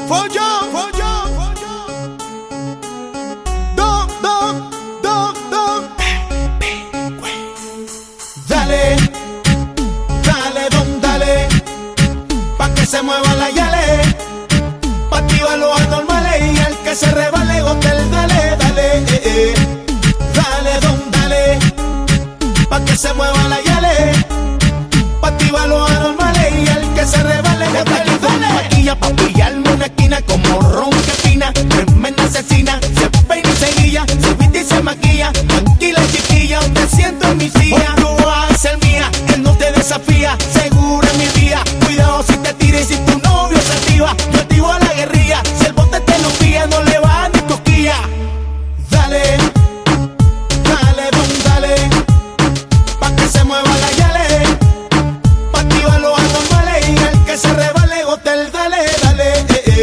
Follón, follón, dog, dog, dog, dog. Dale, dale, don, dale, pa' que se mueva la yale, pa' activar los anormales y el que se rebale hotel, dale, dale, dale, don, dale, pa' que se mueva la yale, pa' activar los anormales y el que se rebale hotel, dale. Maquilla pa' pillarme una esquina como ron que fina, tremenda asesina, se peina y se guilla, se viste y se maquilla, tranquila chiquilla, te siento en mi silla. Hoy tú vas a ser mía, él no te desafía, segura en mi día, cuidado si te tira y si tu novio se activa, yo activo a la guerrilla, si el bote te lo pilla, no le va ni cosquilla. Dale, dale, don, dale, pa' que se mueva la yale, pa' activar los anormales y el que se rebale hotel, dale, dale,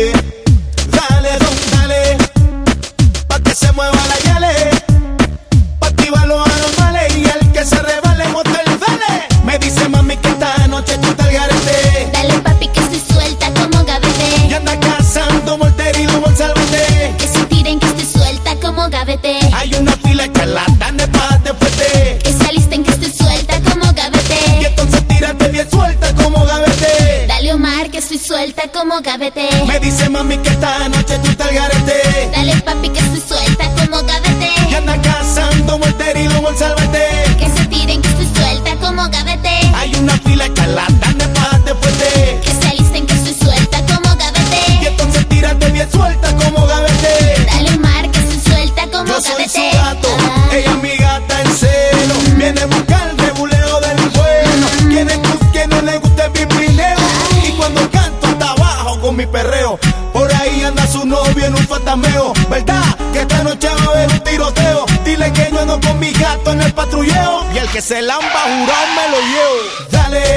dale, don, dale, pa' que se mueva la yale, pa' activar los anormales y el que se rebale hotel, dale. Me dice mami que esta noche tú te garete, Dale papi que estoy suelta como gavete, y anda cazando mortero y lobo al salvate. que se tiren que estoy suelta como gavete, Hay una fila que charlatanes pa' de fuerte, que se alisten que estoy suelta como y gavete. entonces tírate bien suelta como gavete. Dale Omar que estoy suelta como gavete, Me dice mami que esta noche tú te garete, dale papi que estoy suelta como y gavete, anda cazando mortero y lobo al salvate. que se tiren que estoy suelta como gavete, Hay una fila que charlatanes pa' de fuerte, que se alisten que estoy suelta como y gavete. entonces tírate bien suelta como gavete. Dale Omar que estoy suelta como Yo soy gavete. su gato, ella es mi gata en celo, viene a buscar el rebuleo del bueno. Quien no le gusta el pipineo, y cuando canto hasta abajo con mi perreo. Por ahí anda su novio en un fantasmeo, ¿verdad? Que esta noche va a haber un tiroteo. Dile que yo ando con mi gato en el patrulleo, y el que se lamba jurado me lo llevo. Dale,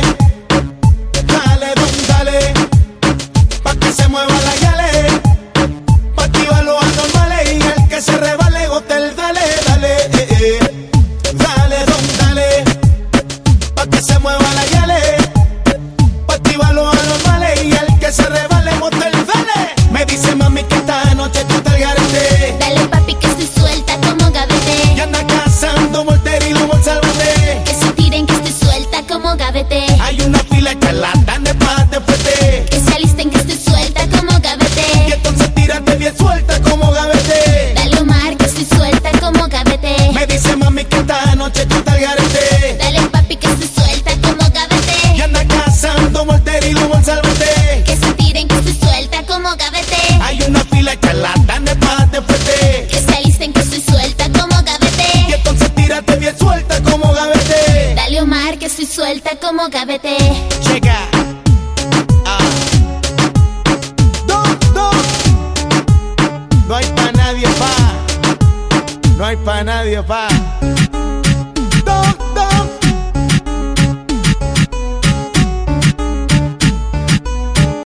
dale, don, dale, pa' que se mueva la yale, pa' activar los anormales y el que se rebale hotel, dale, dale, dale, don, dale, pa' que se mueva la yale, pa' activar los anormales y el que se rebale hotel, dale. Me dice mami que esta noche tú te garete, Dale papi que estoy suelta como y gavete, anda cazando mortero y lobo al salvate. que se tiren que estoy suelta como gavete, Hay una fila de charlatanes pa' de fuerte, que se alisten que estoy suelta como y gavete. entonces tírate bien suelta como gavete. Dale Omar que estoy suelta como gavete, Me dice mami que esta noche tú te garete, dale papi que estoy suelta como y gavete, anda cazando mortero y lobo al salvate. que se tiren que estoy suelta como gavete, Hay una fila de charlatanes pa' de fuerte, que se alisten que estoy suelta como y gavete. entonces tírate bien suelta como gavete. Dale Omar que estoy suelta como gavete. Llega. No hay pa' nadie, pa. No hay pa' nadie, pa.